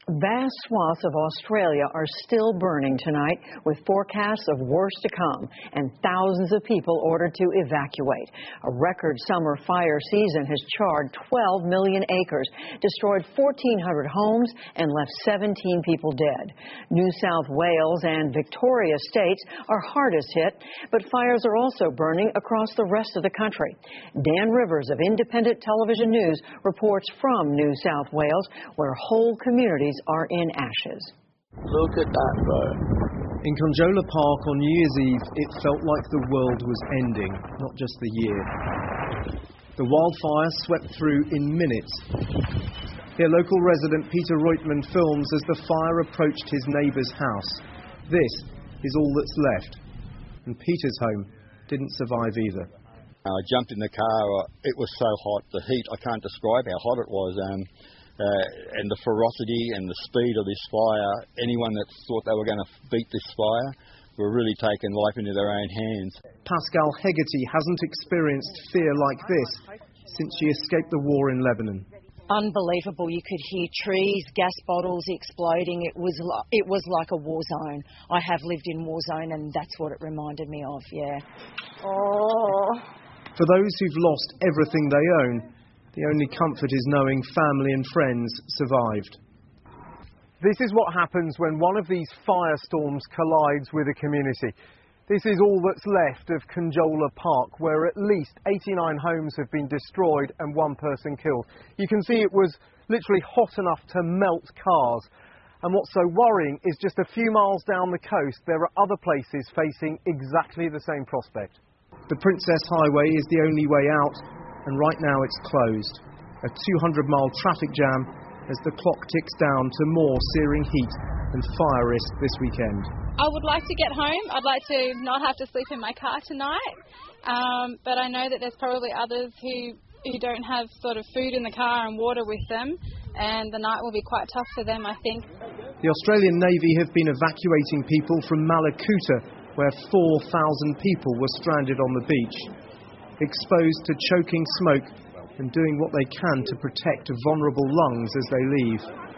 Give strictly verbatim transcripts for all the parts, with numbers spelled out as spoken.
Vast swaths of Australia are still burning tonight, with forecasts of worse to come and thousands of people ordered to evacuate. A record summer fire season has charred twelve million acres, destroyed fourteen hundred homes, and left seventeen people dead. New South Wales and Victoria states are hardest hit, but fires are also burning across the rest of the country. Dan Rivers of Independent Television News reports from New South Wales, where whole communities are in ashes. Look at that, bro. In Conjola Park on New Year's Eve, it felt like the world was ending, not just the year. The wildfire swept through in minutes. Here, local resident Peter Reutman films as the fire approached his neighbour's house. This is all that's left. And Peter's home didn't survive either. I jumped in the car. It was so hot. The heat, I can't describe how hot it was. Um, Uh, and the ferocity and the speed of this fire, anyone that thought they were going to beat this fire were really taking life into their own hands. Pascal Hegarty hasn't experienced fear like this since she escaped the war in Lebanon. Unbelievable. You could hear trees, gas bottles exploding. It was like, it was like a war zone. I have lived in war zone and that's what it reminded me of, yeah. Oh. For those who've lost everything they own, the only comfort is knowing family and friends survived. This is what happens when one of these firestorms collides with a community. This is all that's left of Conjola Park, where at least eighty-nine homes have been destroyed and one person killed. You can see it was literally hot enough to melt cars. And what's so worrying is just a few miles down the coast, there are other places facing exactly the same prospect. The Princess Highway is the only way out, and right now it's closed. A two hundred mile traffic jam as the clock ticks down to more searing heat and fire risk this weekend. I would like to get home. I'd like to not have to sleep in my car tonight, um, but I know that there's probably others who, who don't have sort of food in the car and water with them, and the night will be quite tough for them, I think. The Australian Navy have been evacuating people from Malakuta, where four thousand people were stranded on the beach, exposed to choking smoke and doing what they can to protect vulnerable lungs as they leave.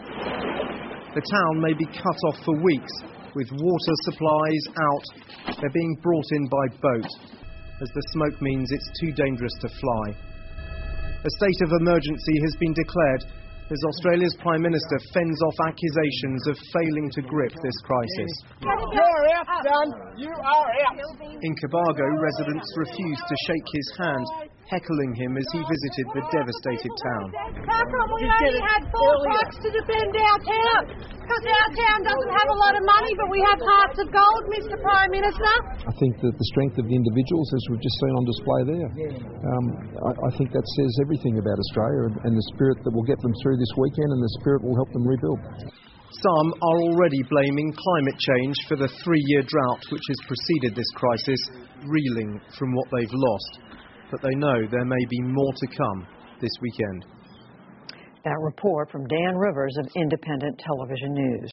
The town may be cut off for weeks, with water supplies out. They're being brought in by boat, as the smoke means it's too dangerous to fly. A state of emergency has been declared as Australia's Prime Minister fends off accusations of failing to grip this crisis. You're out, son! You are out! In Cobargo, residents refused to shake his hand, heckling him as he visited the devastated town. How come we only had four trucks to defend our town? Because our town doesn't have a lot of money, but we have hearts of gold, Mister Prime Minister. I think that the strength of the individuals, as we've just seen on display there, um, I, I think that says everything about Australia and, and the spirit that will get them through this weekend, and the spirit will help them rebuild. Some are already blaming climate change for the three-year drought which has preceded this crisis, reeling from what they've lost. But they know there may be more to come this weekend. That report from Dan Rivers of Independent Television News.